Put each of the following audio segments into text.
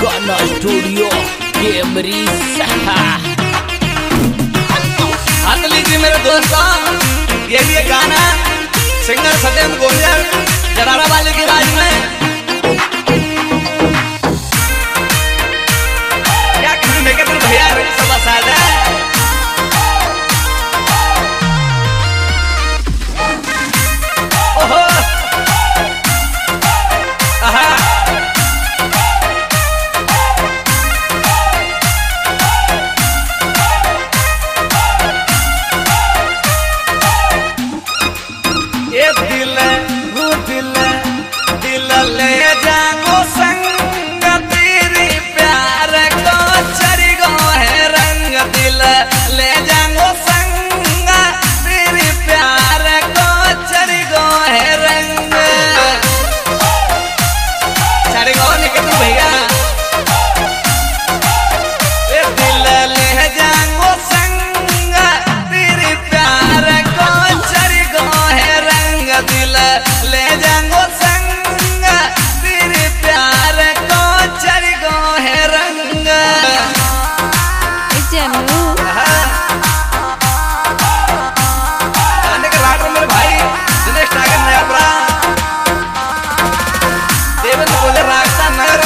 गाना studio Camry हाथ लीजिए मेरे दोस्तों, ये भी एक गाना सिंगर सत्यम गोयल जरारा वाले की आवाज में। क्या कहने के तुम भैया सब आसाद है। ओहो आहा ये दिल ले जाओ संग तेरी प्यार को चढ़ गो है रंग। दिल ले जाओ संग तेरी प्यार को चढ़ गो है रंग। चढ़ गो निकल भैया। ये दिल ले जाओ संग तेरी प्यार को चढ़ गो है रंग। दिल ले जाओ संग तेरे प्यार को चढ़ गो है रंग। जानू गाने के राग मेरे भाई दिनेश टागर नया पुरा देवेंद्र बोले रागता नगर।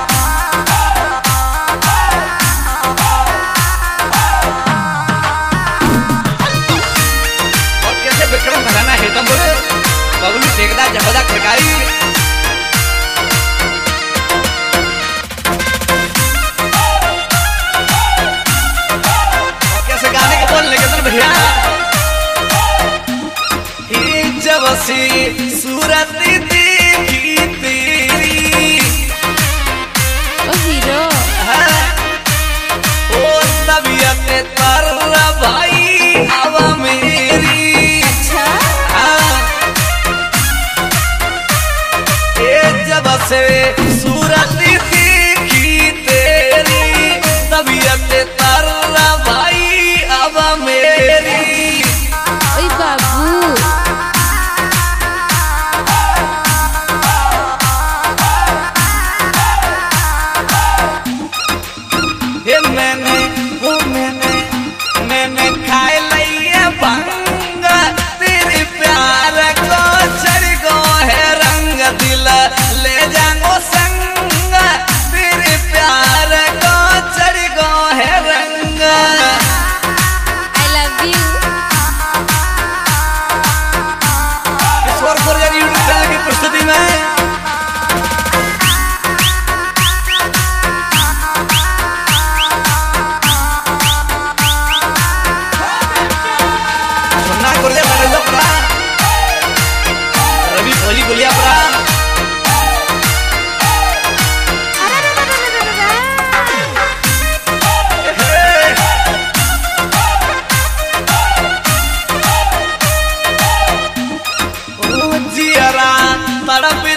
और कैसे विक्रम घराना हेतम बोले बबलू टेकदा जबदा खड़काई। कैसे गाने के बोलने के तुम भैया। ही जब सी सूरत देखी तेरी ओ हीरो ओ तबीयत तर भाई हवा मेरी। अच्छा जब से सूरत देखी तेरी तबीयत तर भाई अब मेरी। ओए बाबू हे मैंने खाए लिया भंग तेरे प्यार को चढ़ गो है रंग। दिल ले जाओ संग तेरे प्यार को चढ़ गो है रंग। I love you. Ishwar Koriya YouTube channel की प्रस्तुति में सुनना कोरिया बदल पड़ा रवि भोली बोलिया पड़ा। जियरा तड़प